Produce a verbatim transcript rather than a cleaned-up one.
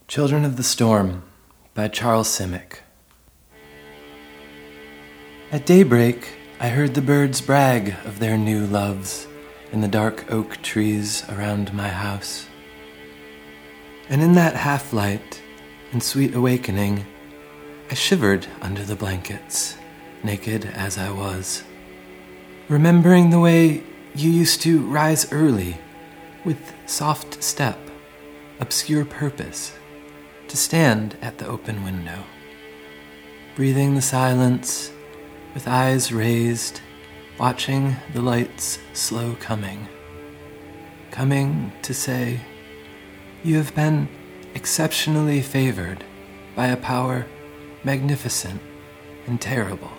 Children of the Storm by Charles Simic. At daybreak, I heard the birds brag of their new loves in the dark oak trees around my house. And in that half-light and sweet awakening, I shivered under the blankets, naked as I was, remembering the way you used to rise early, with soft step, obscure purpose, to stand at the open window, breathing the silence, with eyes raised, watching the light's slow coming, coming to say, "You have been exceptionally favored by a power magnificent and terrible."